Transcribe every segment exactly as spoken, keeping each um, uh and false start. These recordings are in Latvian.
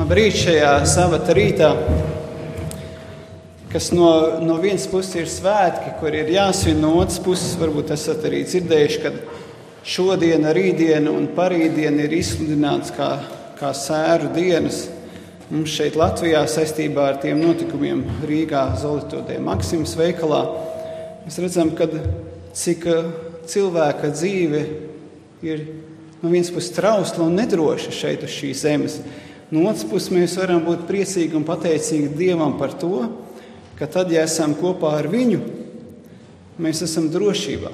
Labrīt šajā sabata rītā, kas no, no vienas puses ir svētki, kur ir jāsvin, no otras puses varbūt esat arī dzirdējuši, ka šodiena, rītdiena un parītdiena ir izsludināts kā, kā sēru dienas. Mums šeit Latvijā saistībā ar tiem notikumiem Rīgā Zolitodē Maksimas veikalā mēs redzam, ka cik cilvēka dzīve ir no vienas puses trausla un nedroša šeit uz šīs zemes. No otras puses mēs varam būt priecīgi un pateicīgi Dievam par to, ka tad, ja esam kopā ar viņu, mēs esam drošībā.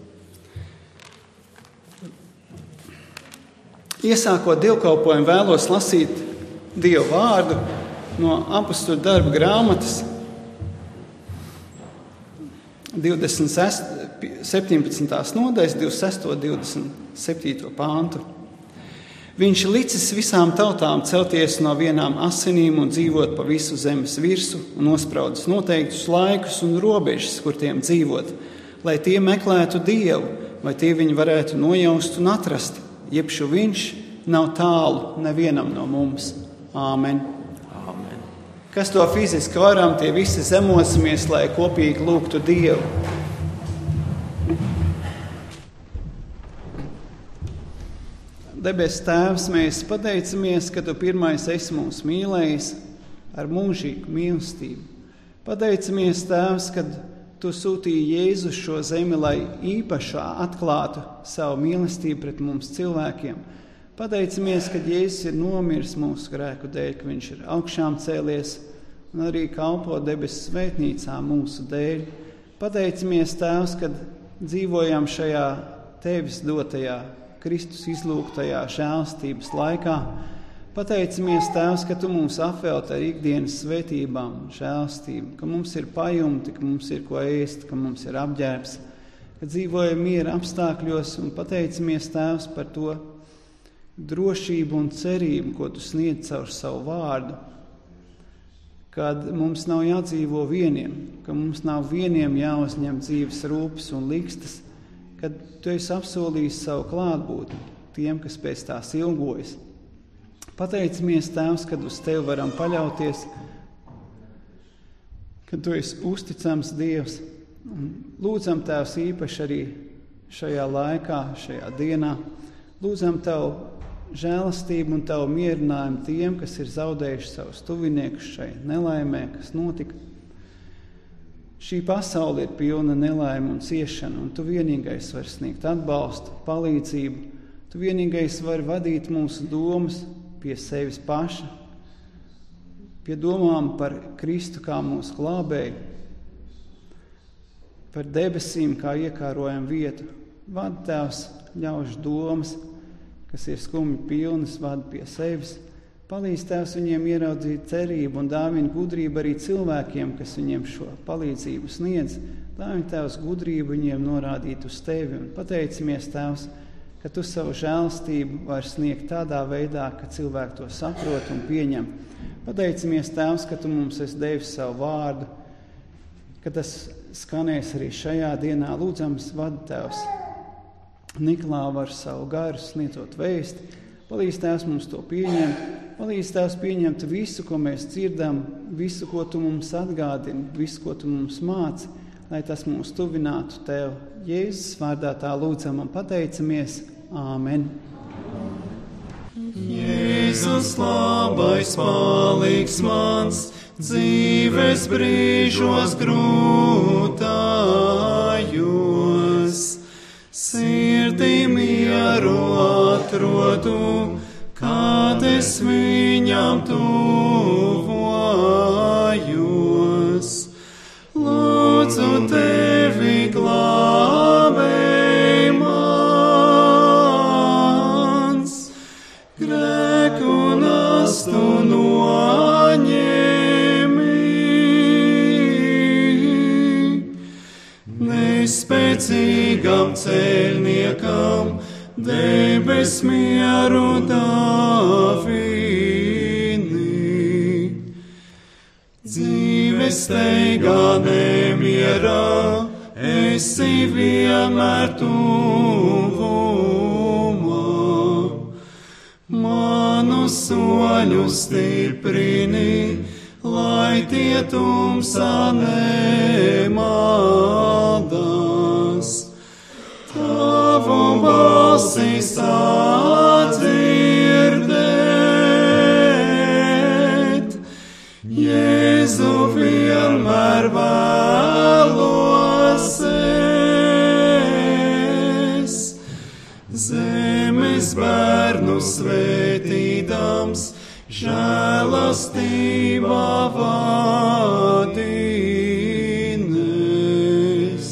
Iesākot dievkalpojumu, vēlos lasīt Dievu vārdu no Apostoļu darbu grāmatas septiņpadsmitās nodaļas, divdesmit sesto un divdesmit septīto pāntu. Viņš licis visām tautām celties no vienām asinīm un dzīvot pa visu zemes virsu un nospraudis noteiktus laikus un robežas, kur tiem dzīvot, lai tie meklētu Dievu, vai tie viņi varētu nojaust un atrast, jebšu viņš nav tālu nevienam no mums. Āmen. Āmen. Kas to fiziski varam, tie visi zemosimies, lai kopīgi lūgtu Dievu. Debes Tēvs, mēs pateicamies, ka Tu pirmais esi mūs mīlējis ar mūžīgu mīlestību. Pateicamies, Tēvs, kad Tu sūtīji Jēzu šo zemi, lai īpašā atklātu savu mīlestību pret mums cilvēkiem. Pateicamies, ka Jēzus ir nomiris mūsu grēku dēļ, ka Viņš ir augšām cēlies un arī kalpo debesu svētnīcā mūsu dēļ. Pateicamies, Tēvs, kad dzīvojam šajā Tevis dotajā Kristus izlūgtajā žēlstības laikā. Pateicamies, Tēvs, ka Tu mums apvelti ar ikdienas svētībām un žēlstību, ka mums ir pajumti, ka mums ir ko ēst, ka mums ir apģērbs, ka dzīvojam miera apstākļos, un pateicamies, Tēvs, par to drošību un cerību, ko Tu sniedz caur savu vārdu, kad mums nav jādzīvo vieniem, ka mums nav vieniem jāuzņem dzīves rūpes un likstas, kad Tu esi apsolījis savu klātbūtni tiem, kas pēc tās ilgojas. Pateicamies, Tēvs, kad uz Tevi varam paļauties, kad Tu esi uzticams Dievs. Un lūdzam, Tēvs, īpaši arī šajā laikā, šajā dienā. Lūdzam Tavu žēlastību un Tavu mierinājumu tiem, kas ir zaudējuši savus tuviniekus šai nelaimē, kas notika. Šī pasaule ir pilna nelaime un ciešana, un Tu vienīgais vari sniegt atbalstu, palīdzību. Tu vienīgais vari vadīt mūsu domas pie sevis paša, pie domām par Kristu kā mūsu glābēju, par debesīm kā iekārojam vietu. Vadi, Tēvs, ļaužu domas, kas ir skumji pilnas, vadi pie sevis. Palīdz, Tēvs, viņiem ieraudzīt cerību un dāvini gudrību arī cilvēkiem, kas viņiem šo palīdzību sniedz. Dāvini, Tēvs, gudrību viņiem norādīt uz Tevi. Un pateicamies, Tēvs, ka Tu savu žēlstību vari sniegt tādā veidā, ka cilvēki to saprot un pieņem. Pateicamies, Tēvs, ka Tu mums esi devis savu vārdu, ka tas skanēs arī šajā dienā. Lūdzams, vadi, Tēvs, Niklāvu ar savu garu sniedzot vēsti. Palīdz, Tēvs, mums to pieņemt. Palīdz, Tēvs, pieņemt visu, ko mēs dzirdam, visu, ko Tu mums atgādini, visu, ko Tu mums māci, lai tas mūs tuvinātu Tev. Jēzus vārdā tā lūdzam un pateicamies. Āmen. Jēzus labais palīgs mans, dzīves brīžos grūtājos, sirdī mieru atrodu, kad es viņam tuvojos. Lūdzu Tevi, glābēj mans, grēku nastu noņemi, nespēcīgam ceļniekam debes mieru dāvini. Dzīves steigā nemierā, esi vienmēr tuvumā. Manu soļus stiprini, lai tie tumsā nemaldās. Tavu balsi sadzirdēt, Jēzu vienmēr vēlos es. Zemes bērnu svētīdams, žēlastībā vadīnes.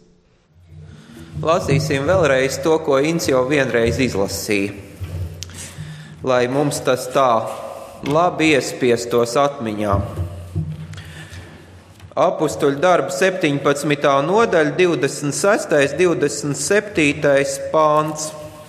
Lasīsim vēlreiz to, ko Ints jau vienreiz izlasīja, lai mums tas tā labi iespiestos atmiņā. Apustuļu darbu septiņpadsmitā nodaļa, divdesmit sestais, divdesmit septītais pāns.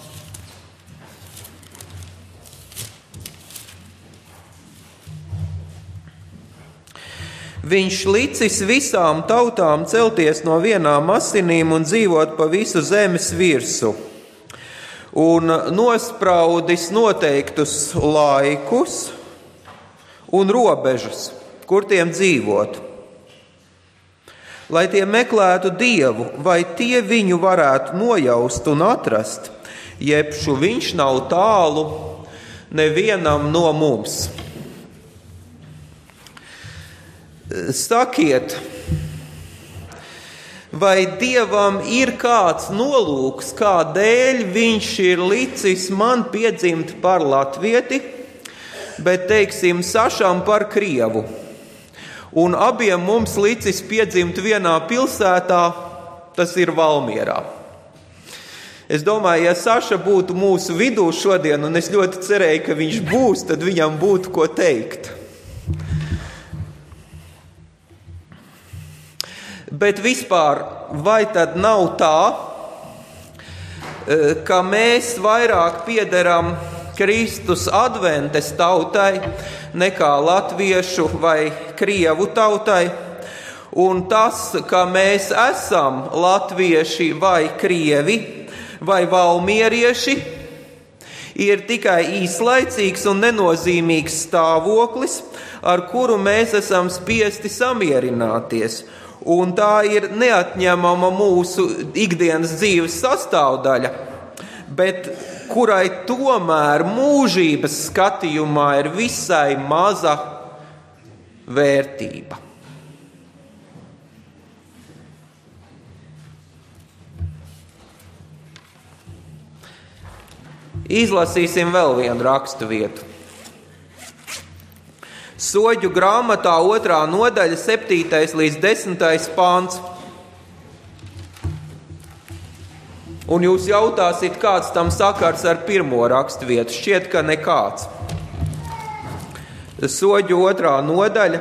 Viņš licis visām tautām celties no vienām asinīm un dzīvot pa visu zemes virsu, un nospraudis noteiktus laikus un robežas, kur tiem dzīvot, lai tie meklētu Dievu, vai tie viņu varētu nojaust un atrast, jebšu viņš nav tālu nevienam no mums. Sakiet, vai Dievam ir kāds nolūks, kādēļ viņš ir licis man piedzimt par latvieti, bet, teiksim, Sašam par krievu, un abiem mums licis piedzimt vienā pilsētā, tas ir Valmierā. Es domāju, ja Saša būtu mūsu vidū šodien, un es ļoti cerēju, ka viņš būs, tad viņam būtu ko teikt. Bet vispār, vai tad nav tā, ka mēs vairāk piederam Kristus adventes tautai nekā latviešu vai krievu tautai, un tas, ka mēs esam latvieši vai krievi vai valmierieši, ir tikai īslaicīgs un nenozīmīgs stāvoklis, ar kuru mēs esam spiesti samierināties. Un tā ir neatņemama mūsu ikdienas dzīves sastāvdaļa, bet kurai tomēr mūžības skatījumā ir visai maza vērtība. Izlasīsim vēl vienu rakstu vietu. Soģu grāmatā otrā nodaļa, septītais līdz desmitais pāns. Un jūs jautāsiet, kāds tam sakars ar pirmo rakstu vietu. Šķiet, ka nekāds. Soģu otrā nodaļa.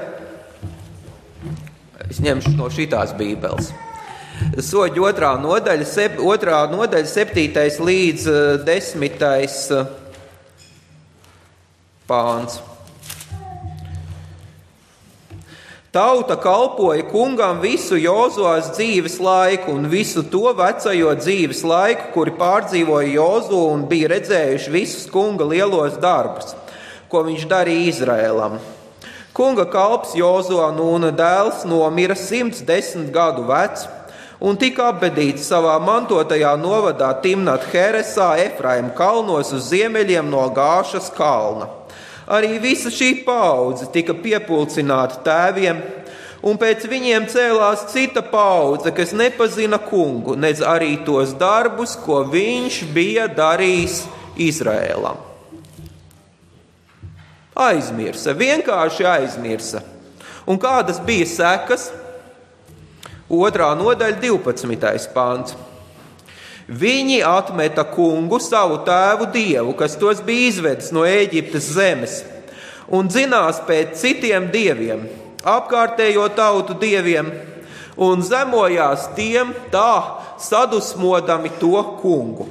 Es ņemšu no šitās bībeles. Soģu otrā nodaļa, sep, otrā nodaļa, septītais līdz desmitais pāns. Tauta kalpoja kungam visu Jozuas dzīves laiku un visu to vecajo dzīves laiku, kuri pārdzīvoja Jozu un bija redzējuši visus kunga lielos darbus, ko viņš darīja Izraēlam. Kunga kalps Jozua Nūna dēls nomira simts desmit gadu vecs un tika apbedīts savā mantotajā novadā Timnat Heresā, Efraima kalnos uz ziemeļiem no Gāšas kalna. Arī visa šī paudze tika piepulcināta tēviem, un pēc viņiem cēlās cita paudze, kas nepazina kungu, nedz arī tos darbus, ko viņš bija darījis Izraēlam. Aizmirsa, vienkārši aizmirsa. Un kādas bija sekas? Otrā nodaļa, divpadsmitais pāns. Viņi atmeta kungu, savu tēvu Dievu, kas tos bija izvedis no Ēģiptes zemes, un dzinās pēc citiem dieviem, apkārtējo tautu dieviem, un zemojās tiem tā, sadusmodami to kungu.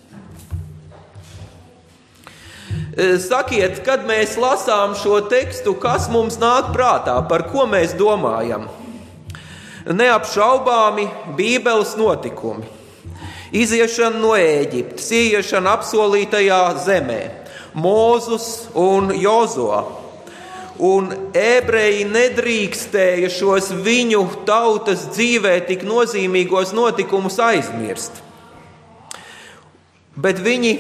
Sakiet, kad mēs lasām šo tekstu, kas mums nāk prātā, par ko mēs domājam? Neapšaubāmi Bībeles notikumi. Iziešana no Ēģiptes, ieiešana apsolītajā zemē Mozus un Jozo. Un ebreji nedrīkstēja šos viņu tautas dzīvē tik nozīmīgos notikumus aizmirst. Bet viņi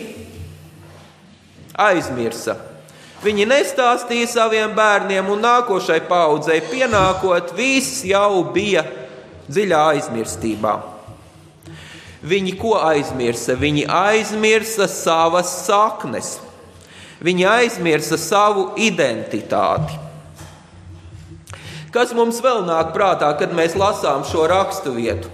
aizmirsa. Viņi nestāstīja saviem bērniem, un nākošai paaudzei pienākot, viss jau bija dziļā aizmirstībā. Viņi ko aizmirsa? Viņi aizmirsa savas saknes. Viņi aizmirsa savu identitāti. Kas mums vēl nāk prātā, kad mēs lasām šo rakstu vietu?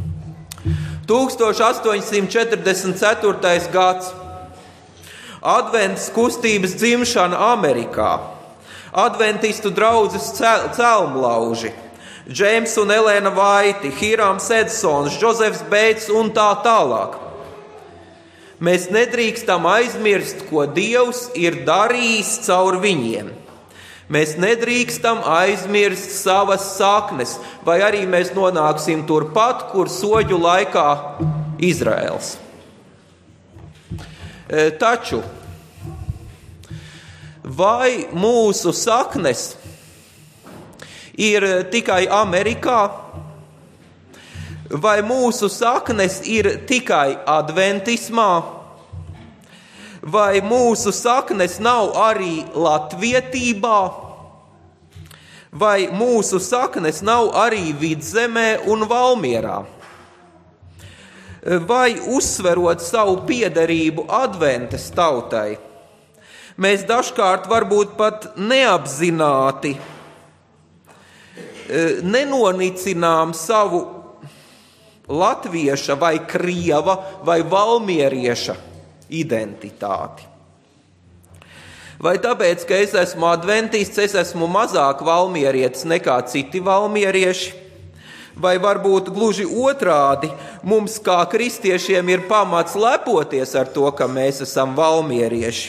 astoņsimt četrdesmit ceturtais gads. Adventas kustības dzimšana Amerikā. Adventistu draudzes celmlauži. Džeims un Elēna Vaiti, Hīrāms Edsons, Džozefs Beits un tā tālāk. Mēs nedrīkstam aizmirst, ko Dievs ir darījis caur viņiem. Mēs nedrīkstam aizmirst savas saknes, vai arī mēs nonāksim turpat, kur soģu laikā Izraels. Taču, vai mūsu saknes ir tikai Amerikā, vai mūsu saknes ir tikai adventismā, vai mūsu saknes nav arī latvietībā, vai mūsu saknes nav arī Vidzemē un Valmierā? Vai uzsverot savu piederību adventas tautai, mēs dažkārt varbūt pat neapzināti nenonicinām savu latvieša vai krieva vai valmierieša identitāti. Vai tāpēc, ka es esmu adventists, es esmu mazāk valmierietis nekā citi valmierieši? Vai varbūt gluži otrādi, mums kā kristiešiem ir pamats lepoties ar to, ka mēs esam valmierieši?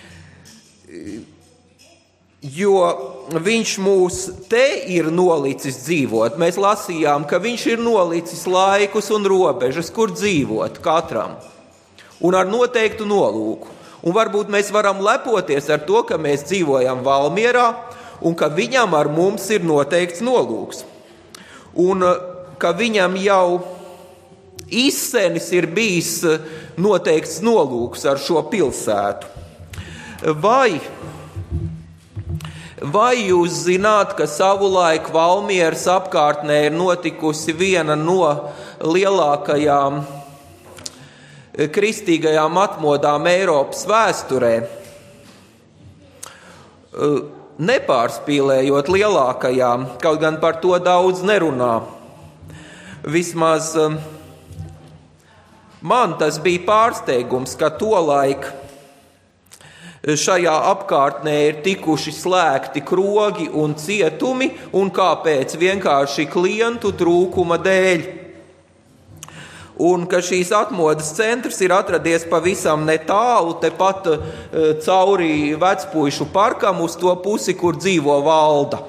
Jo viņš mūs te ir nolicis dzīvot. Mēs lasījām, ka viņš ir nolicis laikus un robežas, kur dzīvot katram. Un ar noteiktu nolūku. Un varbūt mēs varam lepoties ar to, ka mēs dzīvojam Valmierā un ka viņam ar mums ir noteikts nolūks. Un ka viņam jau izsenis ir bijis noteikts nolūks ar šo pilsētu. Vai, vai jūs zināt, ka savulaik Valmieras apkārtnē ir notikusi viena no lielākajām kristīgajām atmodām Eiropas vēsturē? Nepārspīlējot lielākajām, kaut gan par to daudz nerunā. Vismaz man tas bija pārsteigums, ka tolaik šajā apkārtnē ir tikuši slēgti krogi un cietumi, un kāpēc? Vienkārši klientu trūkuma dēļ. Un ka šīs atmodas centrs ir atradies pavisam netālu, tepat cauri vecpuišu parkam uz to pusi, kur dzīvo Valda.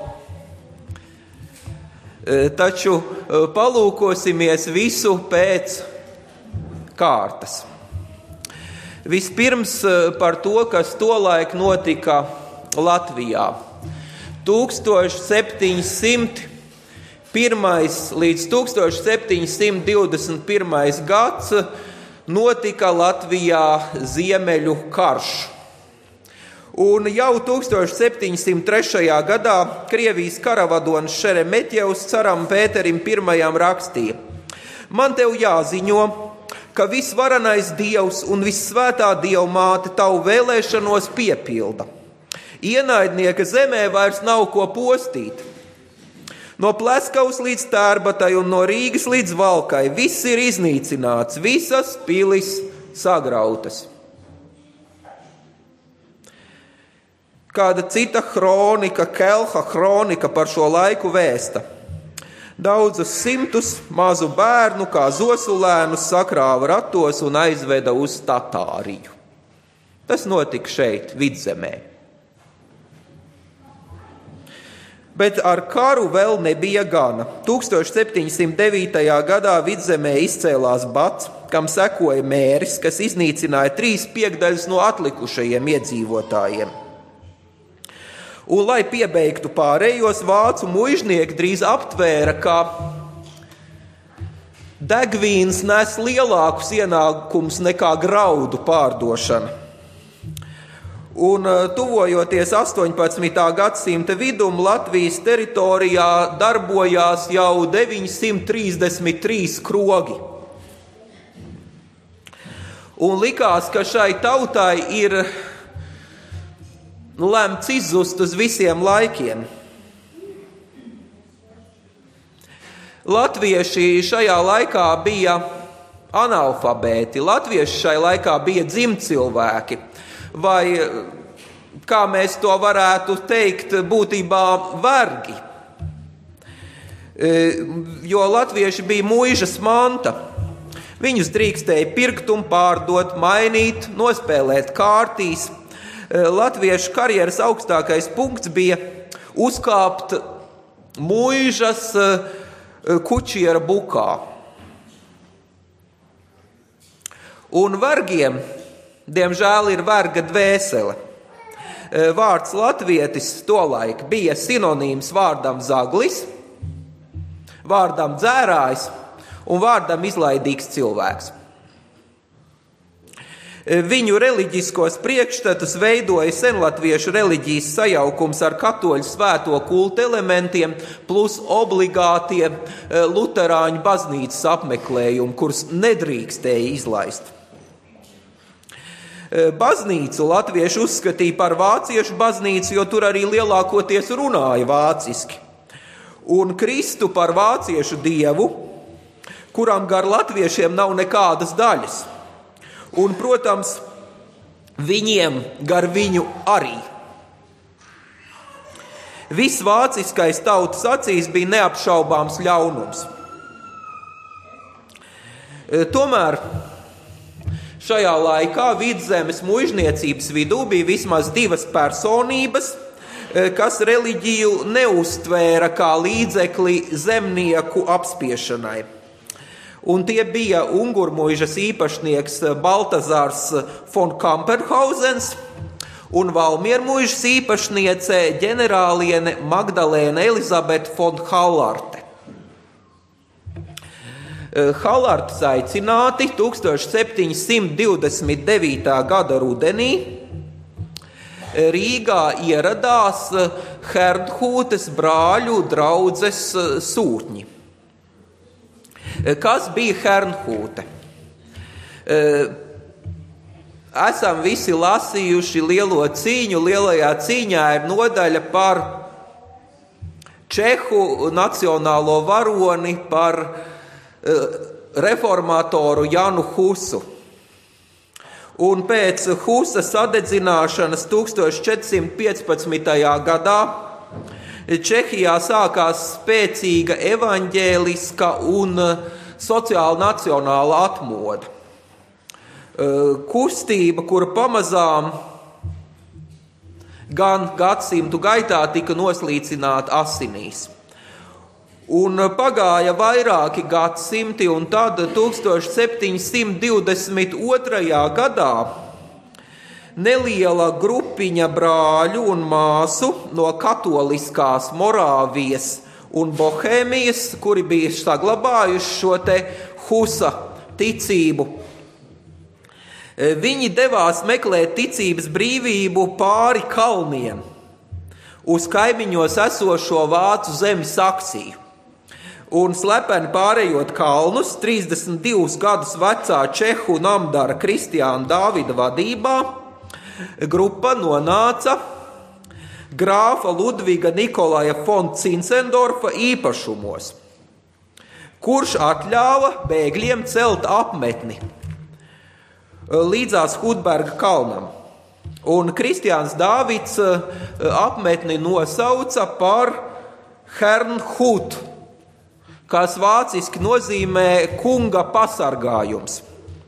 Taču palūkosimies visu pēc kārtas. Vispirms par to, kas tolaik notika Latvijā. tūkstoš septiņi simti pirmais līdz tūkstoš septiņi simti divdesmit pirmais gads notika Latvijā Ziemeļu karš. Un jau tūkstoš septiņi simti trešajā gadā Krievijas karavadonis Šeremetjevs caram Pēterim pirmajam rakstīja: Man tev jāziņo, ka visvarenais Dievs un vissvētā Dievmāte tavu vēlēšanos piepilda. Ienaidnieka zemē vairs nav ko postīt. No Pleskavas līdz Tērbatai un no Rīgas līdz Valkai viss ir iznīcināts, visas pilis sagrautas. Kāda cita kronika, Kelha kronika par šo laiku vēsta. Daudzus simtus mazu bērnu kā zosulēnus sakrāva ratos un aizveda uz Tatāriju. Tas notika šeit, Vidzemē. Bet ar karu vēl nebija gana. tūkstoš septiņi simti devītajā gadā Vidzemē izcēlās bats, kam sekoja mēris, kas iznīcināja trīs piekdaļas no atlikušajiem iedzīvotājiem. Un, lai piebeigtu pārējos, vācu muižnieki drīz aptvēra, ka degvīns nes lielākus ienākumus nekā graudu pārdošana. Un tuvojoties astoņpadsmitā gadsimta vidum, Latvijas teritorijā darbojās jau deviņsimt trīsdesmit trīs krogi. Un likās, ka šai tautai ir lemts izzust uz visiem laikiem. Latvieši šajā laikā bija analfabēti, latvieši šai laikā bija dzimtcilvēki, vai, kā mēs to varētu teikt, būtībā vergi. Jo latvieši bija muižas manta. Viņus drīkstēja pirkt un pārdot, mainīt, nospēlēt kārtīs. Latviešu karjeras augstākais punkts bija uzkāpt muižas kučiera bukā. Un vergiem, diemžēl, ir verga dvēsele. Vārds latvietis tolaik bija sinonīms vārdam zaglis, vārdam dzērājs un vārdam izlaidīgs cilvēks. Viņu reliģiskos priekšstatus veidoja senlatviešu reliģijas sajaukums ar katoļu svēto kultu elementiem plus obligātie luterāņu baznīcas apmeklējumi, kurus nedrīkstēja izlaist. Baznīcu latvieši uzskatīja par vāciešu baznīcu, jo tur arī lielākoties runāja vāciski. Un Kristu par vāciešu dievu, kuram gar latviešiem nav nekādas daļas. Un, protams, viņiem gar viņu arī. Viss vāciskais tautas acīs bija neapšaubāms ļaunums. Tomēr šajā laikā Vidzemes muižniecības vidū bija vismaz divas personības, kas reliģiju neuztvēra kā līdzekli zemnieku apspiešanai. Un tie bija Ungurmuižas īpašnieks Baltazārs von Kamperhausens un Valmiermuižas īpašniece ģenerāliene Magdalēna Elizabete von Hallarte. Hallartes aicināti tūkstoš septiņi simt divdesmit devītā gada rudenī Rīgā ieradās Hernhūtes brāļu draudzes sūtņi. Kas bija Hernhūte? Esam visi lasījuši Lielo cīņu. Lielajā cīņā ir nodaļa par čehu nacionālo varoni, par reformatoru Janu Husu. Un pēc Husa sadedzināšanas tūkstoš četrsimt piecpadsmitajā gadā Čehijā sākās spēcīga evaņģēliska un sociāla nacionāla atmoda. Kustība, kura pamazām gan gadsimtu gaitā tika noslīcināta asinīs. Un pagāja vairāki gadsimti, un tad tūkstoš septiņi simt divdesmit otrajā gadā neliela grupiņa brāļu un māsu no katoliskās Morāvijas un Bohēmijas, kuri bija saglabājuši šo te Husa ticību. Viņi devās meklēt ticības brīvību pāri kalniem uz kaimiņos esošo vācu zemi Saksiju. Un slepeni pārējot kalnus, trīsdesmit divus gadus vecā čehu namdara Kristiāna Dāvida vadībā, grupa nonāca grāfa Ludviga Nikolaja von Cincendorfa īpašumos, kurš atļāva bēgļiem celt apmetni līdzās Hudberga kalnam. Un Kristiāns Dāvids apmetni nosauca par Hernhūt, kas vāciski nozīmē kunga pasargājums.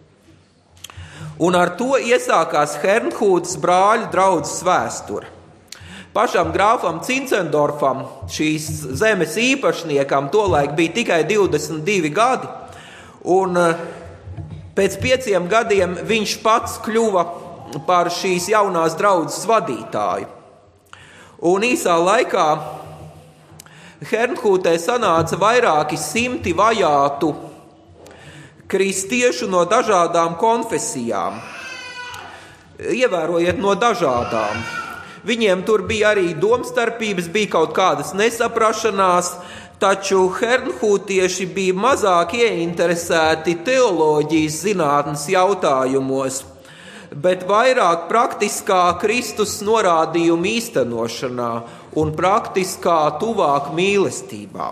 Un ar to iesākās Hernhūtes brāļu draudzes vēsture. Pašam grāfam Cincendorfam, šīs zemes īpašniekam, tolaik bija tikai divdesmit divi gadi, un Pēc pieciem gadiem viņš pats kļuva par šīs jaunās draudzes vadītāju. Un īsā laikā Herrnhūtē sanāca vairāki simti vajātu kristiešu no dažādām konfesijām. Ievērojiet, no dažādām. Viņiem tur bija arī domstarpības, bija kaut kādas nesaprašanās, taču herrnhūtieši bija mazāk ieinteresēti teoloģijas zinātnes jautājumos, bet vairāk praktiskā Kristus norādījuma īstenošanā un praktiskā tuvāk mīlestībā.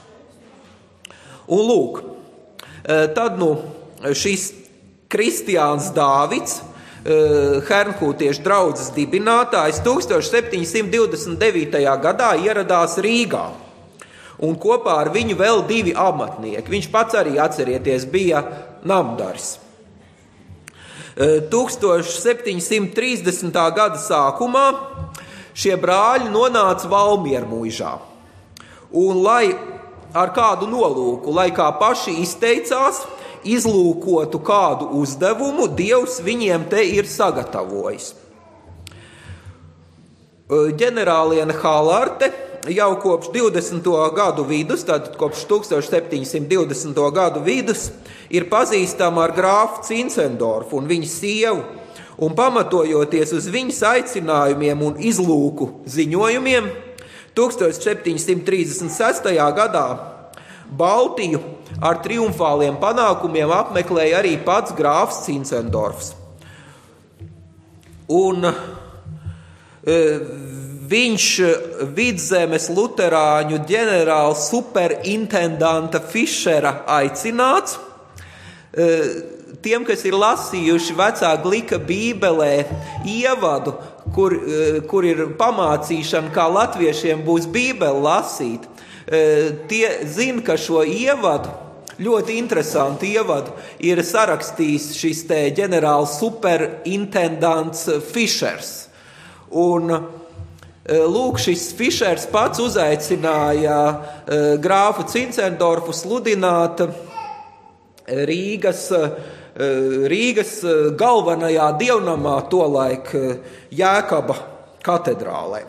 Un lūk, tad nu šis Kristiāns Dāvids, herrnhūtiešu draudzes dibinātājs, tūkstoš septiņi simti divdesmit devītajā gadā ieradās Rīgā. Un kopā ar viņu vēl divi amatnieki. Viņš pats arī, atcerieties, bija namdaris. tūkstoš septiņi simti trīsdesmitā gada sākumā šie brāļi nonāca Valmiermuižā. Un lai ar kādu nolūku, lai kā paši izteicās, izlūkotu kādu uzdevumu, Dievs viņiem te ir sagatavojis. Ģenerāliene Halarte jau kopš divdesmito gadu vidus, tad kopš tūkstoš septiņi simti divdesmito gadu vidus, ir pazīstama ar grāfu Cincendorfu un viņa sievu, un pamatojoties uz viņas aicinājumiem un izlūku ziņojumiem, tūkstoš septiņi simti trīsdesmit sestajā gadā Baltiju ar triumfāliem panākumiem apmeklēja arī pats grāfs Cincendorfs. Un e, viņš Vidzemes luterāņu ģenerāla superintendanta Fišera aicināts. Tiem, kas ir lasījuši vecā Glika bībelē ievadu, kur, kur ir pamācīšana, kā latviešiem būs bībeli lasīt, tie zina, ka šo ievadu, ļoti interesantu ievadu, ir sarakstījis šis te ģenerāls superintendants Fišers. Un lūk, šis Fišers pats uzaicināja grāfu Cincendorfu sludināt Rīgas, Rīgas galvenajā dievnamā tolaik Jēkaba katedrālē.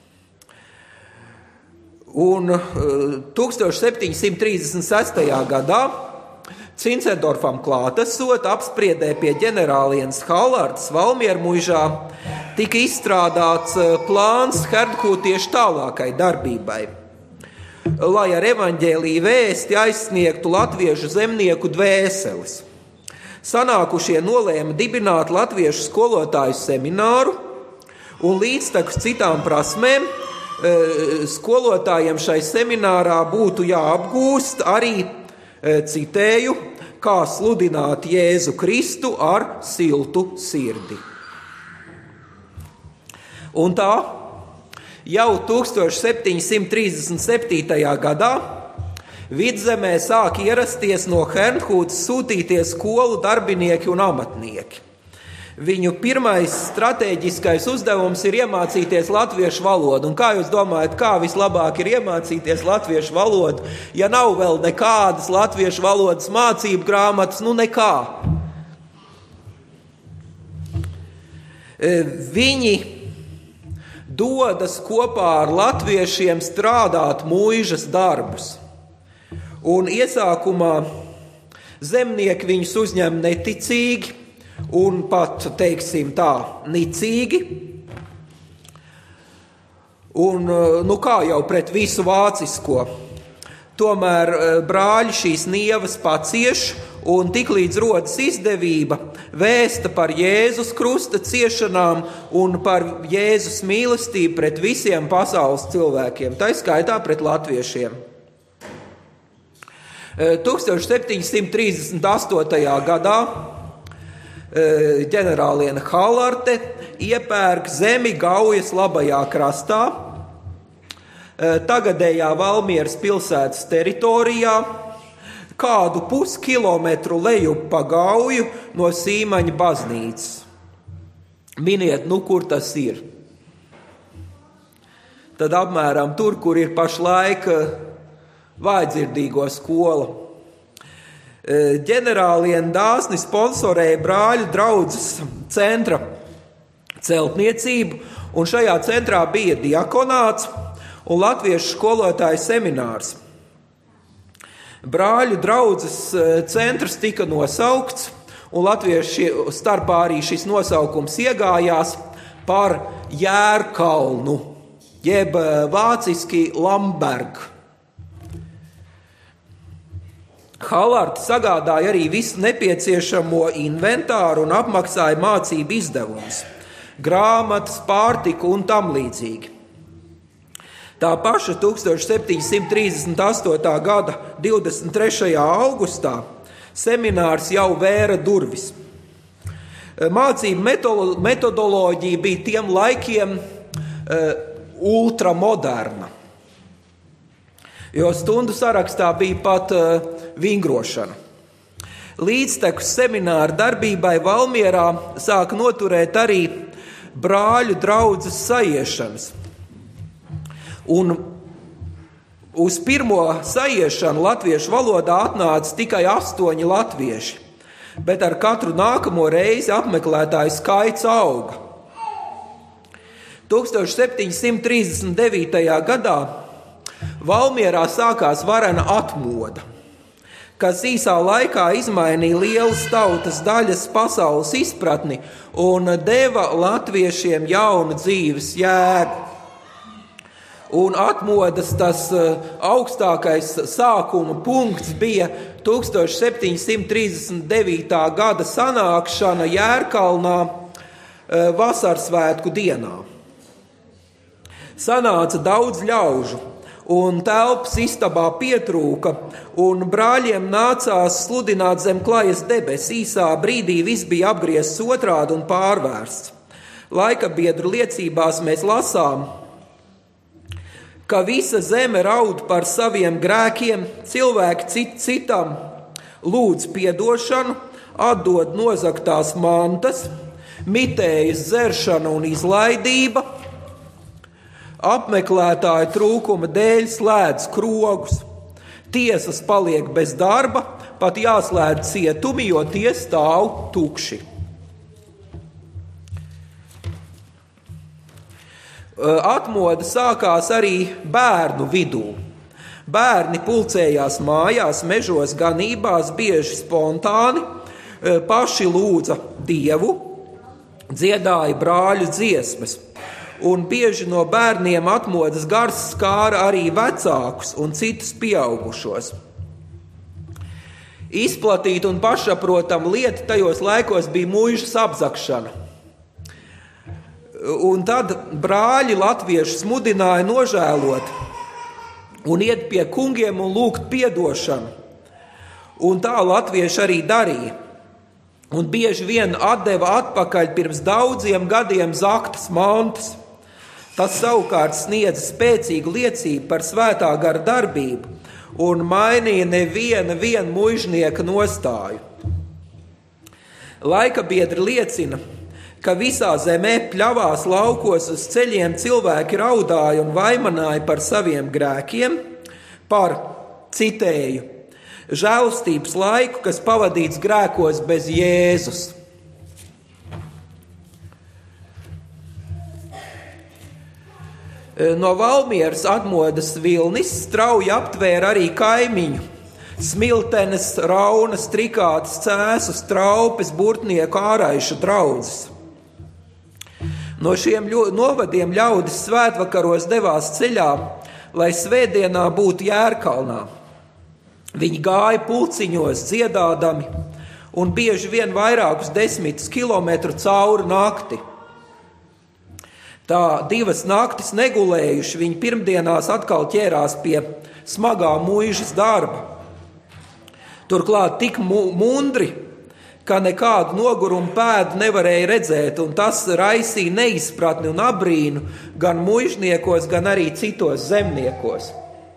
Un tūkstoš septiņi simti trīsdesmit sestajā gadā Cincendorfam klātesot apspriedē pie ģenerālienes Halartas Valmiermuižā tika izstrādāts plāns herrnhūtiešu tālākai darbībai, lai ar evaņģēliju vēsti aizsniegtu latviešu zemnieku dvēseles. Sanākušie nolēma dibināt latviešu skolotāju semināru, un līdztekus citām prasmēm skolotājiem šai seminārā būtu jāapgūst arī, citēju, kā sludināt Jēzu Kristu ar siltu sirdi. Un tā jau tūkstoš septiņi simti trīsdesmit septītajā gadā Vidzemē sāk ierasties no Herrnhūtes sūtītie skolu darbinieki un amatnieki. Viņu pirmais stratēģiskais uzdevums ir iemācīties latviešu valodu. Un kā jūs domājat, kā vislabāk ir iemācīties latviešu valodu, ja nav vēl nekādas latviešu valodas mācību grāmatas, nu nekā? Viņi dodas kopā ar latviešiem strādāt muižas darbus. Un iesākumā zemnieki viņus uzņem neticīgi un pat, teiksim tā, nicīgi. Un, nu kā jau pret visu vācisko. Tomēr brāļi šīs nievas pacieš, un tiklīdz rodas izdevība, vēsta par Jēzus krusta ciešanām un par Jēzus mīlestību pret visiem pasaules cilvēkiem, tā skaitā pret latviešiem. tūkstoš septiņi simti trīsdesmit astotajā gadā ģenerāliene Halarte iepērk zemi Gaujas labajā krastā, tagadējā Valmieras pilsētas teritorijā, kādu puskilometru lejup pa Gauju no Sīmaņa baznīcas. Miniet, nu kur tas ir? Tad apmēram tur, kur ir pašlaik vājdzirdīgo skola. ģenerālien dāsni sponsorēja brāļu draudzes centra celtniecību, un šajā centrā bija diakonāts un latviešu skolotāju seminārs. Brāļu draudzes centrs tika nosaukts, un latviešu starpā arī šis nosaukums iegājās par Jērkalnu, jeb vāciski Lamberg. Halarti sagādāja arī visu nepieciešamo inventāru un apmaksāja mācību izdevumus, grāmatas, pārtiku un tam līdzīgi. Tā paša tukstovš septiņsimt trīsdesmit astotā gada divdesmit trešajā augustā seminārs jau vēra durvis. Mācību metodoloģija bija tiem laikiem uh, ultramoderna, jo stundu sarakstā bija pat uh, vingrošana. Līdztekus semināra darbībai Valmierā sāka noturēt arī brāļu draudzes saiešanas. Un uz pirmo saiešanu latviešu valodā atnāca tikai astoņi latvieši, bet ar katru nākamo reizi apmeklētāju skaits auga. tukstovš septiņsimt trīsdesmit devītajā gadā Valmierā sākās varena atmoda, kas īsā laikā izmainīja lielas tautas daļas pasaules izpratni un deva latviešiem jaunu dzīves jēgu. Un atmodas tas augstākais sākuma punkts bija tukstovš septiņsimt trīsdesmit devītā gada sanākšana Jērkalnā vasarsvētku dienā. Sanāca daudz ļaužu, un telpas istabā pietrūka, un brāļiem nācās sludināt zem klajas debes. Īsā brīdī viss bija apgriezts otrādi un pārvērsts. Laika biedru liecībās mēs lasām, ka visa zeme raud par saviem grēkiem, cilvēki cit citam lūdz piedošanu, atdod nozagtās mantas, mitējas dzeršana un izlaidība, apmeklētāju trūkuma dēļ slēdz krogus, tiesas paliek bez darba, pat jāslēdz cietumi, jo tie stāv tukši. Atmoda sākās arī bērnu vidū. Bērni pulcējās mājās, mežos, ganībās, bieži spontāni, paši lūdza Dievu, dziedāja brāļu dziesmas. Un bieži no bērniem atmodas gars skāra arī vecākus un citus pieaugušos. Izplatīta un pašsaprotama lieta tajos laikos bija muižas apzagšana. Un tad brāļi latviešus mudināja nožēlot un iet pie kungiem un lūgt piedošanu. Un tā latvieši arī darīja. Un bieži vien atdeva atpakaļ pirms daudziem gadiem zaktas mantas. Tas savukārt sniedza spēcīgu liecību par svētā gara darbību un mainīja neviena vien muižnieka nostāju. Laika biedri liecina, ka visā zemē, pļavās, laukos, uz ceļiem cilvēki raudāja un vaimanāja par saviem grēkiem, par, citēju, žēlastības laiku, kas pavadīts grēkos bez Jēzus. No Valmieras atmodas vilnis strauji aptvēra arī kaimiņu. Smiltenes, Raunas, Trikātas, Cēsus, Traupes, Burtnieku, Āraišu draudzes. No šiem novadiem ļaudis svētvakaros devās ceļā, lai svētdienā būtu Jērkalnā. Viņi gāja pulciņos dziedādami un bieži vien vairākus desmitus kilometru cauri nakti. Tā divas naktis negulējuši, viņi pirmdienās atkal ķērās pie smagā muižas darba. Turklāt tik mundri, ka nekādu nogurumu pēdu nevarēja redzēt, un tas raisīja neizpratni un abrīnu gan muižniekos, gan arī citos zemniekos.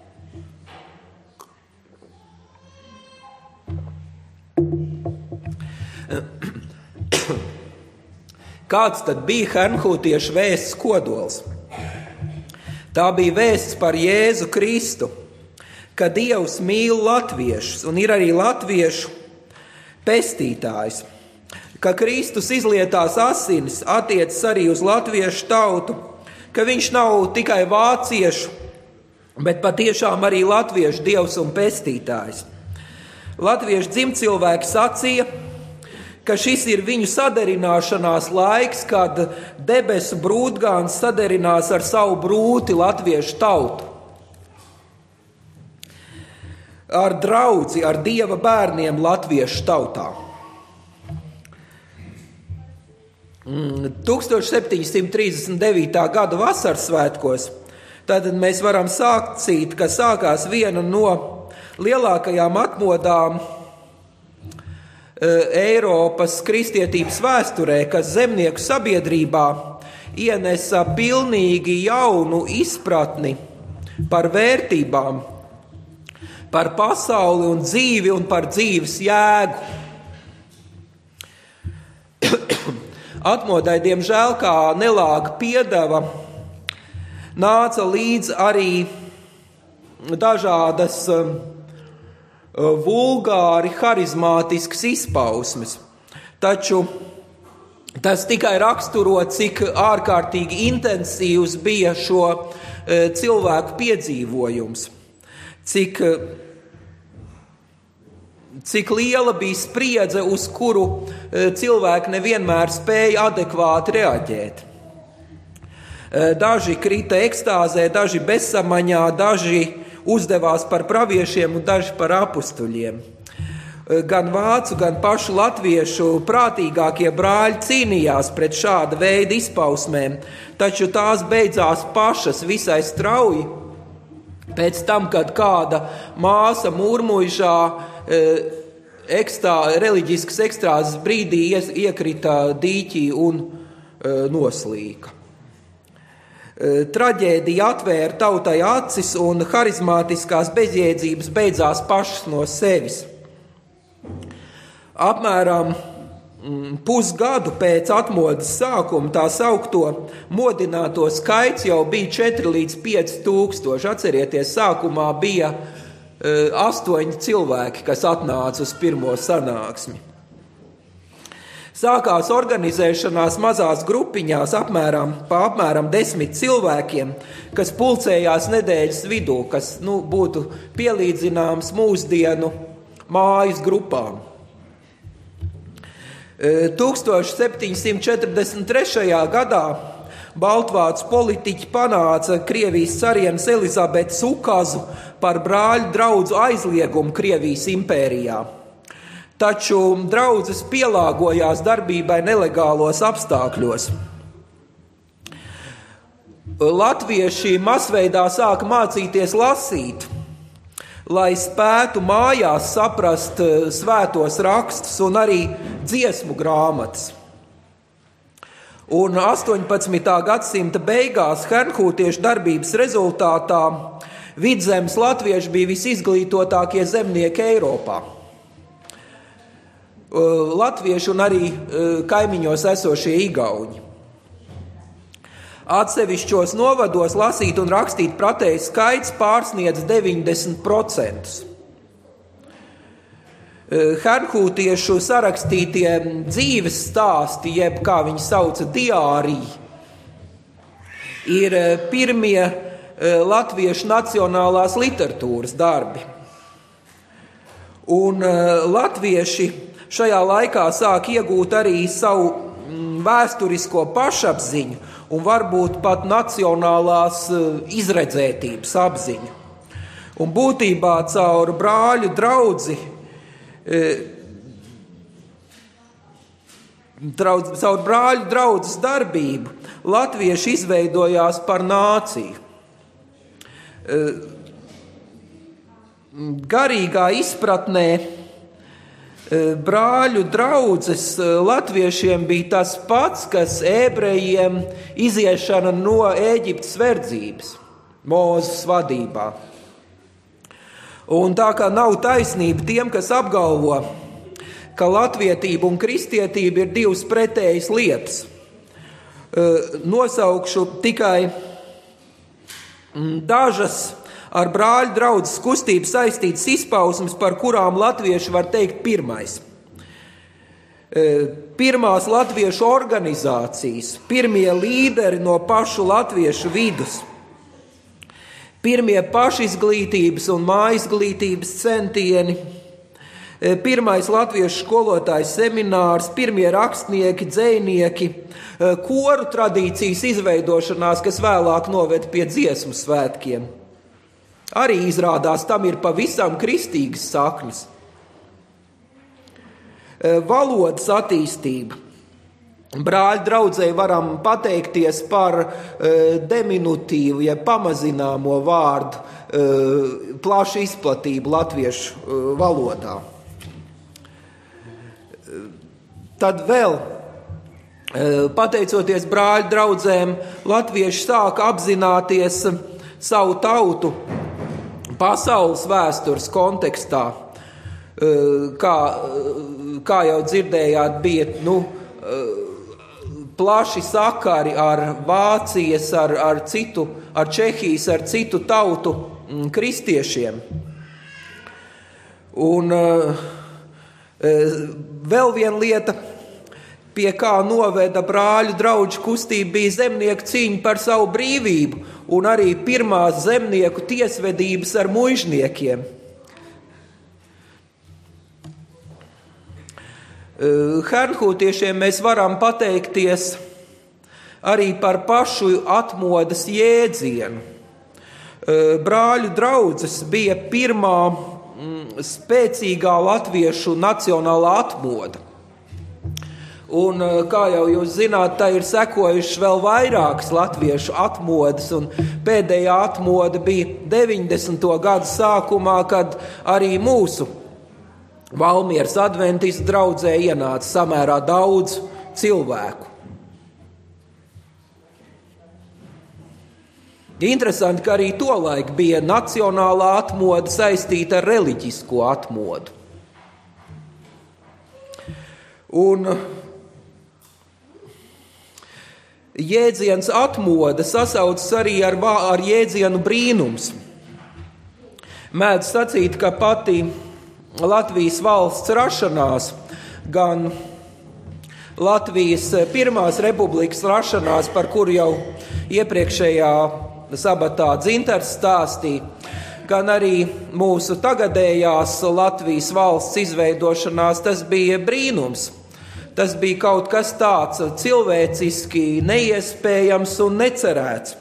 Kāds tad bija hernhūtiešu vēsts kodols? Tā bija vēsts par Jēzu Kristu, ka Dievs mīl latviešus un ir arī latviešu pestītājs, ka Kristus izlietās asinis attiecas arī uz latviešu tautu, ka viņš nav tikai vāciešu, bet patiešām arī latviešu Dievs un pestītājs. Latviešu dzimtcilvēki sacīja, ka šis ir viņu saderināšanās laiks, kad debesu brūtgāns saderinās ar savu brūti latviešu tautu. Ar draudzi, ar Dieva bērniem latviešu tautā. tukstovš septiņi simti trīsdesmit devītā gada vasaras svētkos tad mēs varam sākt, ka sākās viena no lielākajām atmodām Eiropas kristietības vēsturē, kas zemnieku sabiedrībā ienesa pilnīgi jaunu izpratni par vērtībām, par pasauli un dzīvi un par dzīves jēgu. Atmodai, diemžēl, kā nelāga piedeva, nāca līdz arī dažādas vulgāri, harizmātiskas izpausmes. Taču tas tikai raksturo, cik ārkārtīgi intensīvs bija šo cilvēku piedzīvojums, cik Cik liela bija spriedze, uz kuru cilvēki nevienmēr spēja adekvāti reaģēt. Daži krita ekstāzē, daži bezsamaņā, daži uzdevās par praviešiem un daži par apustuļiem. Gan vācu, gan pašu latviešu prātīgākie brāļi cīnījās pret šāda veida izpausmēm, taču tās beidzās pašas visai strauji. Pēc tam, kad kāda māsa murmuļšā ekstā, reliģiskas ekstrāzes brīdī iekrita dīķī un noslīka. Traģēdija atvēra tautai acis un harizmātiskās bezjēdzības beidzās pašas no sevis. Apmēram pusgadu pēc atmodas sākuma tā saukto modināto skaits jau bija četri līdz pieci tūkstoši. Atcerieties, sākumā bija astoņi cilvēki, kas atnāca uz pirmo sanāksmi. Sākās organizēšanās mazās grupiņās apmēram, pa apmēram desmit cilvēkiem, kas pulcējās nedēļas vidū, kas nu, būtu pielīdzināms mūsdienu mājas grupām. tukstovš septiņi simti četrdesmit trešajā gadā baltvācu politiķi panāca Krievijas carienes Elizabetes ukazu par brāļu draudzu aizliegumu Krievijas impērijā. Taču draudzes pielāgojās darbībai nelegālos apstākļos. Latvieši masveidā sāka mācīties lasīt, lai spētu mājās saprast svētos rakstus un arī dziesmu grāmatas. Un astoņpadsmitā gadsimta beigās hernhūtiešu darbības rezultātā vidzemes latvieši bija visizglītotākie zemnieki Eiropā. Latvieši un arī kaimiņos esošie igauņi. Atsevišķos novados lasīt un rakstīt pratēju skaits pārsniedz deviņdesmit procentus. Hernhūtiešu sarakstītie dzīves stāsti, jeb kā viņi sauca diāriji, ir pirmie latviešu nacionālās literatūras darbi. Un latvieši šajā laikā sāk iegūt arī savu vēsturisko pašapziņu un varbūt pat nacionālās izredzētības apziņu. Un būtībā caur brāļu draudzi, draudz, caur brāļu draudzes darbību latvieši izveidojās par nāciju. Garīgā izpratnē brāļu draudzes latviešiem bija tas pats, kas ebrejiem iziešana no Ēģiptes verdzības, Mūzes vadībā. Un tā kā nav taisnība tiem, kas apgalvo, ka latvietība un kristietība ir divas pretējas lietas, nosaukšu tikai dažas ar brāļu draudzes kustību saistītas izpausmes, par kurām latvieši var teikt pirmais. Pirmās latviešu organizācijas, pirmie līderi no pašu latviešu vidus, pirmie pašizglītības un mājizglītības centieni, pirmais latviešu skolotājs seminārs, pirmie rakstnieki, dzejnieki, koru tradīcijas izveidošanās, kas vēlāk noved pie dziesmu svētkiem. Arī izrādās, tam ir pavisam kristīgas saknes. Valodas attīstība. Brāļu draudzei varam pateikties par diminutīvu, ja pamazināmo vārdu plašu izplatību latviešu valodā. Tad vēl, pateicoties brāļu draudzēm, latvieši sāka apzināties savu tautu pasaules vēstures kontekstā. Kā, kā jau dzirdējāt, bija nu, plaši sakari ar Vācijas, ar, ar, citu, ar Čehijas, ar citu tautu kristiešiem. Un vēl viena lieta, pie kā noveda brāļu draugu kustība, bija zemnieku cīņa par savu brīvību un arī pirmās zemnieku tiesvedības ar muižniekiem. Hernhūtiešiem mēs varam pateikties arī par pašu atmodas jēdzienu. Brāļu draudzes bija pirmā spēcīgā latviešu nacionālā atmoda. Un, kā jau jūs zināt, tā ir sekojušas vēl vairākas latviešu atmodas, un pēdējā atmoda bija deviņdesmito gadu sākumā, kad arī mūsu Valmieras adventistu draudzē ienāca samērā daudz cilvēku. Interesanti, ka arī tolaik bija nacionālā atmoda saistīta ar reliģisko atmodu. Un jēdziens atmoda sasaucas arī ar, ar jēdzienu brīnums. Mēdz sacīt, ka pati Latvijas valsts rašanās, gan Latvijas pirmās republikas rašanās, par kuru jau iepriekšējā sabatā Dzintars stāstīja, gan arī mūsu tagadējās Latvijas valsts izveidošanās, tas bija brīnums. Tas bija kaut kas tāds cilvēciski neiespējams un necerēts.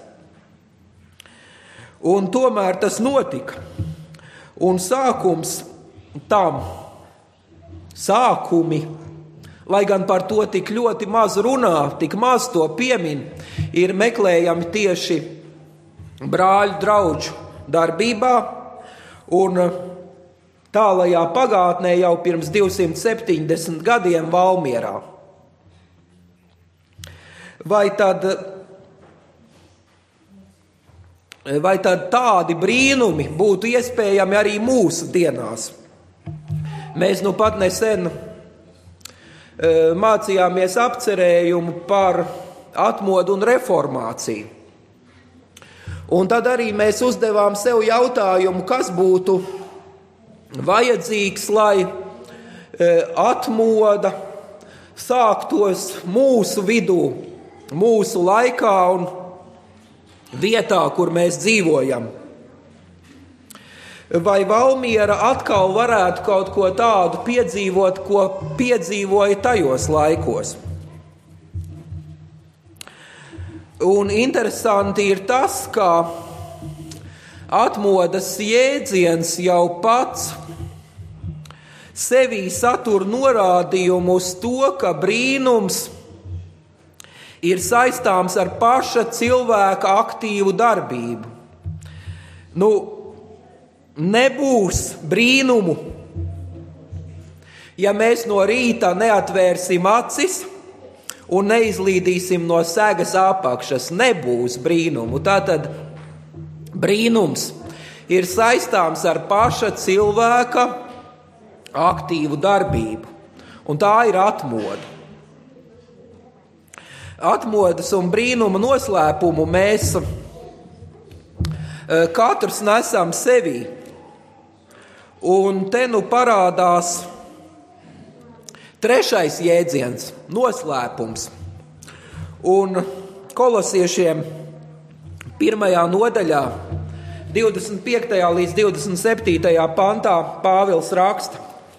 Un tomēr tas notika. Un sākums tam, sākumi, lai gan par to tik ļoti maz runā, tik maz to piemin, ir meklējami tieši brāļu draugu darbībā, un tālajā pagātnē jau pirms divsimt septiņdesmit gadiem Valmierā. Vai tad, vai tad tādi brīnumi būtu iespējami arī mūsu dienās? Mēs nu pat nesen mācījāmies apcerējumu par atmodu un reformāciju. Un tad arī mēs uzdevām sev jautājumu, kas būtu vajadzīgs, lai atmoda sāktos mūsu vidū, mūsu laikā un vietā, kur mēs dzīvojam. Vai Valmiera atkal varētu kaut ko tādu piedzīvot, ko piedzīvoja tajos laikos? Un interesanti ir tas, ka atmodas jēdziens jau pats sevī satur norādījumu uz to, ka brīnums ir saistāms ar paša cilvēka aktīvu darbību. Nu, nebūs brīnumu, ja mēs no rīta neatvērsim acis un neizlīdīsim no segas apakšas. Nebūs brīnumu. Tātad brīnums ir saistāms ar paša cilvēka aktīvu darbību, un tā ir atmoda. Atmodas un brīnuma noslēpumu mēs Katrs nesam sevī. Un te nu parādās trešais jēdziens – noslēpums. Un Kolosiešiem pirmajā nodaļā, divdesmit piektajā līdz divdesmit septītajā pantā Pāvils raksta.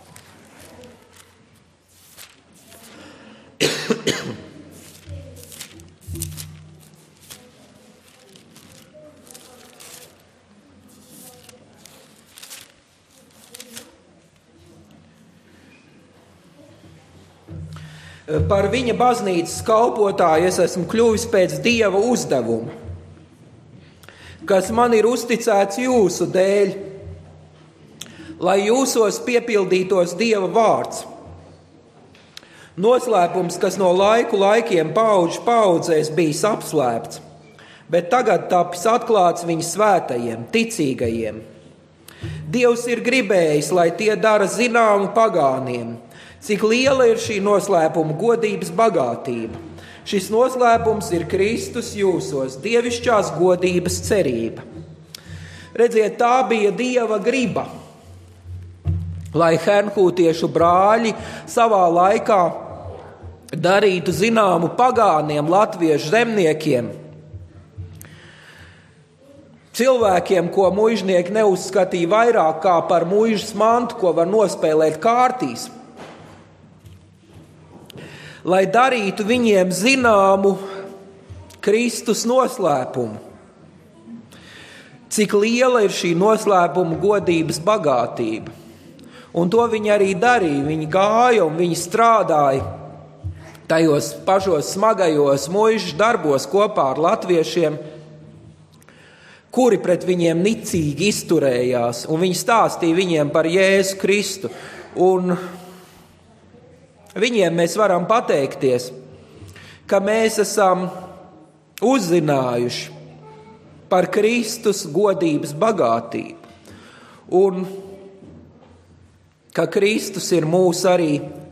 Par viņa baznīcas kalpotāju es esmu kļuvis pēc Dieva uzdevuma, kas man ir uzticēts jūsu dēļ, lai jūsos piepildītos Dieva vārds. Noslēpums, kas no laiku laikiem paudžu paudzēs bijis apslēpts, bet tagad tapis atklāts viņa svētajiem, ticīgajiem. Dievs ir gribējis, lai tie dara zināmu pagāniem, cik liela ir šī noslēpuma godības bagātība. Šis noslēpums ir Kristus jūsos, dievišķās godības cerība. Redziet, tā bija Dieva griba, lai hernkūtiešu brāļi savā laikā darītu zināmu pagāniem, latviešu zemniekiem, cilvēkiem, ko muižnieki neuzskatīja vairāk kā par muižas mantu, ko var nospēlēt kārtīs, lai darītu viņiem zināmu Kristus noslēpumu. Cik liela ir šī noslēpuma godības bagātība. Un to viņi arī darīja. Viņi gāja un viņi strādāja tajos pašos smagajos muižas darbos kopā ar latviešiem, kuri pret viņiem nicīgi izturējās. Un viņi stāstīja viņiem par Jēzu Kristu. Un viņiem mēs varam pateikties, ka mēs esam uzzinājuši par Kristus godības bagātību un ka Kristus ir mūs arī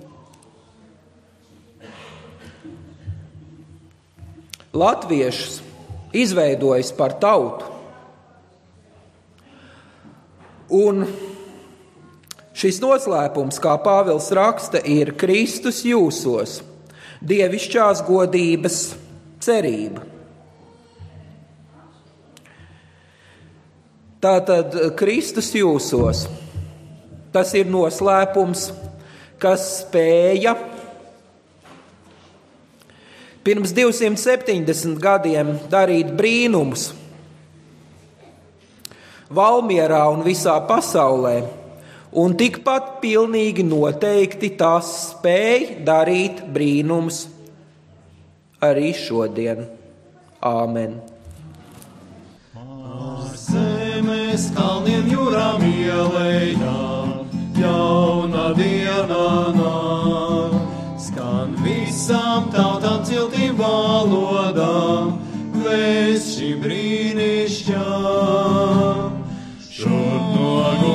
latviešus izveidojis par tautu. Un šis noslēpums, kā Pāvils raksta, ir Kristus jūsos, dievišķās godības cerība. Tātad Kristus jūsos, tas ir noslēpums, kas spēja pirms divsimt septiņdesmit gadiem darīt brīnumus Valmierā un visā pasaulē. Un tikpat pilnīgi noteikti tas spēj darīt brīnums arī šodien. Āmen. Ar zemes kalniem jūrām ielējām, jauna diena nāk, skan visām tautām ciltīm valodām, vēsts šī brīnišķām. Šur no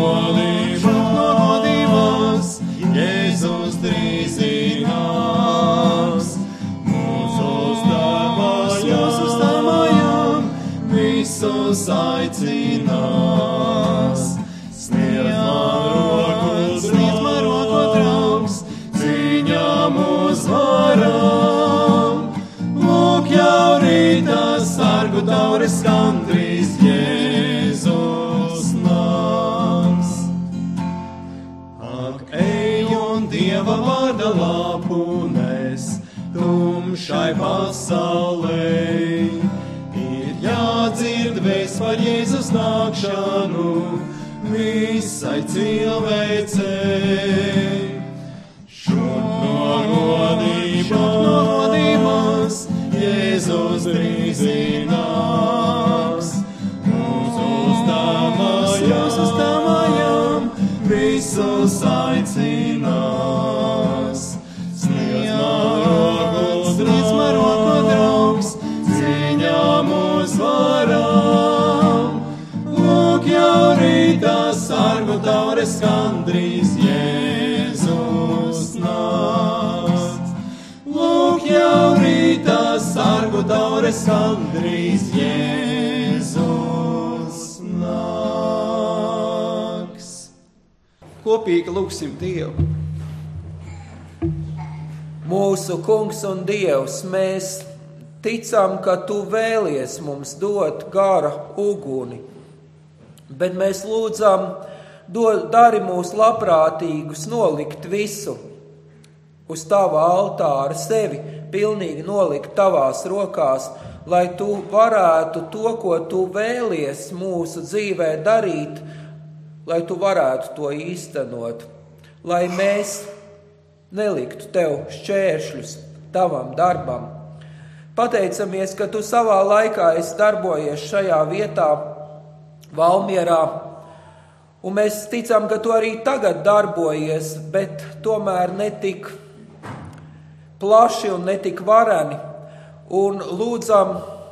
godības, Jēzus trīsdienas, mūsu stāvājam, visus aicinās. Sniedz man roku draugs, cīņām uzvaram, lūk jau rītā sargu taures skandrīs Jēzus nāks. Ak, ej un Dieva vārda lapu nes tumšai pasaulē, ir jādzird vēsts par Jēzus nākšanu visai cilvēcei. Šur no godības, Jēzus trīsdienas, mūsu stāvājam, visus aicinās. Sniedz man roku draugs, cīņām uzvaram, lūk jau rītā sargu taures skandrīs Jēzus nāks. Lūk jau rītā sargu taures skandrīs Jēzus kopīgi lūgsim Dievu. Mūsu Kungs un Dievs, mēs ticam, ka Tu vēlies mums dot gara uguni, bet mēs lūdzam, dod, dari mūs labprātīgus nolikt visu uz Tava altāra, sevi pilnīgi nolikt Tavās rokās, lai Tu varētu to, ko Tu vēlies mūsu dzīvē darīt, lai Tu varētu to īstenot, lai mēs neliktu Tev šķēršļus Tavam darbam. Pateicamies, ka Tu savā laikā esi darbojies šajā vietā, Valmierā, un mēs ticam, ka Tu arī tagad darbojies, bet tomēr netik plaši un netik vareni, un lūdzam,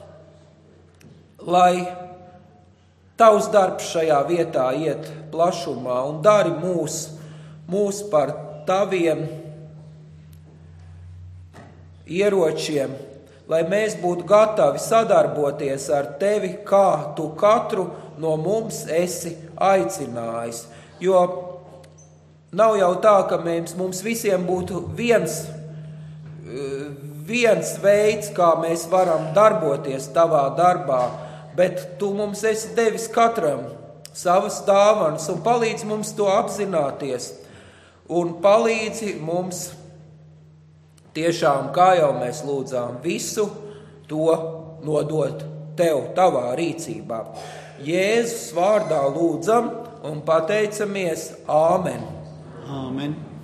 lai Tavs darbs šajā vietā iet plašumā un dari mūs, mūs par Taviem ieročiem, lai mēs būtu gatavi sadarboties ar Tevi, kā Tu katru no mums esi aicinājis. Jo nav jau tā, ka mēs, mums visiem būtu viens, viens veids, kā mēs varam darboties Tavā darbā, bet Tu mums esi devis katram savas dāvanas un palīdz mums to apzināties un palīdzi mums tiešām, kā jau mēs lūdzām, visu to nodot Tev, Tavā rīcībā. Jēzus vārdā lūdzam un pateicamies. Āmen. Āmen.